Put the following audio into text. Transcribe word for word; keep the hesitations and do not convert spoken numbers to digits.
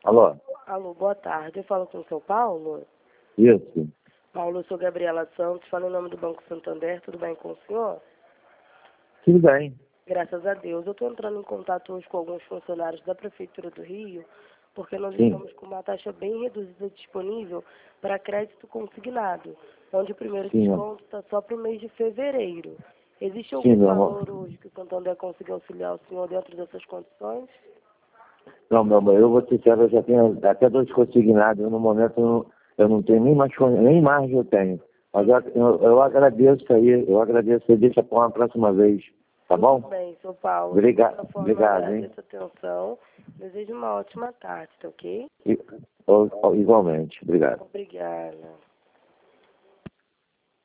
Alô? Alô, boa tarde. Eu falo com o seu Paulo? Isso. Paulo, eu sou Gabriela Santos, falo em nome do Banco Santander. Tudo bem com o senhor? Tudo bem. Graças a Deus. Eu estou entrando em contato hoje com alguns funcionários da Prefeitura do Rio, porque nós Sim. estamos com uma taxa bem reduzida disponível para crédito consignado, onde o primeiro Sim, desconto está só para o mês de fevereiro. Existe Sim, algum meu amor. valor hoje que o Santander consiga auxiliar o senhor dentro dessas condições? Não, meu amor, eu vou te sincero, eu já tenho até dois consignados. No momento eu não, eu não tenho nem mais, nem margem eu tenho. Mas eu, eu, eu agradeço aí, eu agradeço aí, deixa para uma próxima vez. Tá bom? Tudo bem, seu Paulo. Obrigado, De qualquer forma, obrigado, hein? agradeço a atenção. Desejo uma ótima tarde, tá ok? I- o- o- Igualmente, obrigado. Obrigada.